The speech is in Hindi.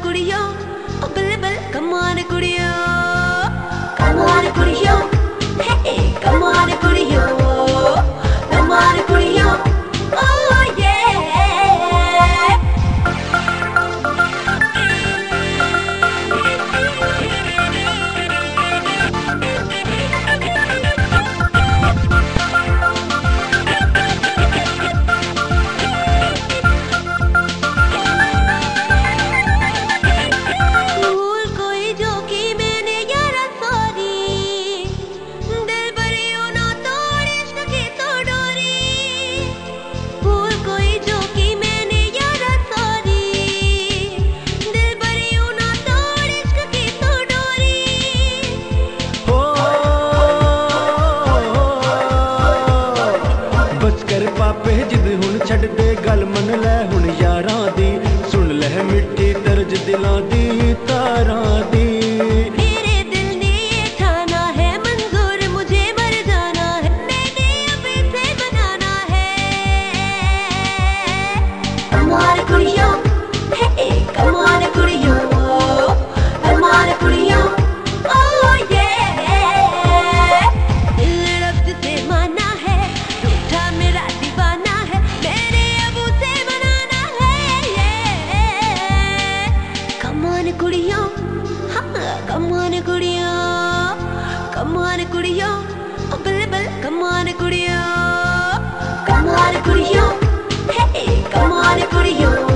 कुड़ियों, ओ बल्ले बल्ले कमान कुड़ियों, कमान कुड़ियों, हे कमान कुड़ियों, कमान कुड़ियों, ओह ये। पापे जिद हुण छड़ दे गल मन लै हुण यारां दी, सुन लै मिट्ठी तर्ज दिलां दी तारां दी। मेरे दिल ने ये ठाना है मंजूर मुझे मर जाना है, मैंने अब इसे बनाना है। कमाल कुड़ियों, हे कमाल कुड़ियों, कमाल कुड़ियों, ओह ये। दिल रब से माना है, रूठा मेरा दीवाना है, मैंने अब उसे बनाना है ये। कमान कुड़ियों, हाँ कमान कुड़ियों, कमान कुड़ियों, ओ बल्ले बल्ले कमान कुड़ियों, कमान कुड़ियों, हे कमान कुड़ियों।